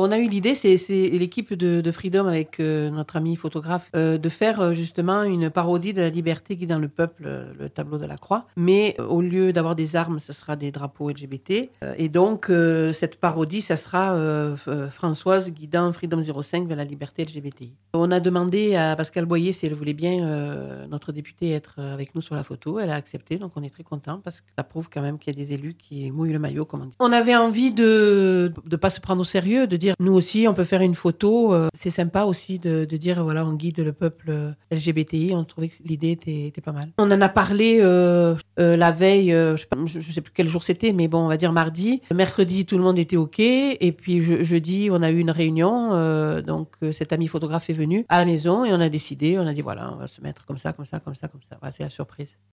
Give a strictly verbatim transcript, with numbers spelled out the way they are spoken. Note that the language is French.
On a eu l'idée, c'est c'est l'équipe de de Freedom avec, heu, notre ami photographe, heu, de faire, heu, justement une parodie de La liberté guidant le peuple, heu, le tableau de la croix. Mais au lieu d'avoir des armes, ça sera des drapeaux L G B T. Heu, et donc, heu, cette parodie, ça sera, heu, F heu, Françoise guidant Freedom zéro cinq vers la liberté L G B T I. On a demandé à Pascale Boyer si elle voulait bien, heu, notre députée, être avec nous sur la photo. Elle a accepté, donc on est très contents parce que ça prouve quand même qu'il y a des élus qui mouillent le maillot, comme on dit. On avait envie de de pas se prendre au sérieux, de dire: «Nous aussi, on peut faire une photo», heu, c'est sympa aussi de de dire, voilà, on guide le peuple, heu, L G B T I. On trouvait que l'idée était était pas mal. On en a parlé, heu heu, la veille, heu, je sais pas, je je sais plus quel jour c'était, mais bon, on va dire mardi. Mercredi, tout le monde était OK et puis je jeudi, on a eu une réunion, heu, donc heu, cet ami photographe est venu à la maison et on a décidé, on a dit: «Voilà, on va se mettre comme ça, comme ça, comme ça, comme ça». Voilà, c'est la surprise.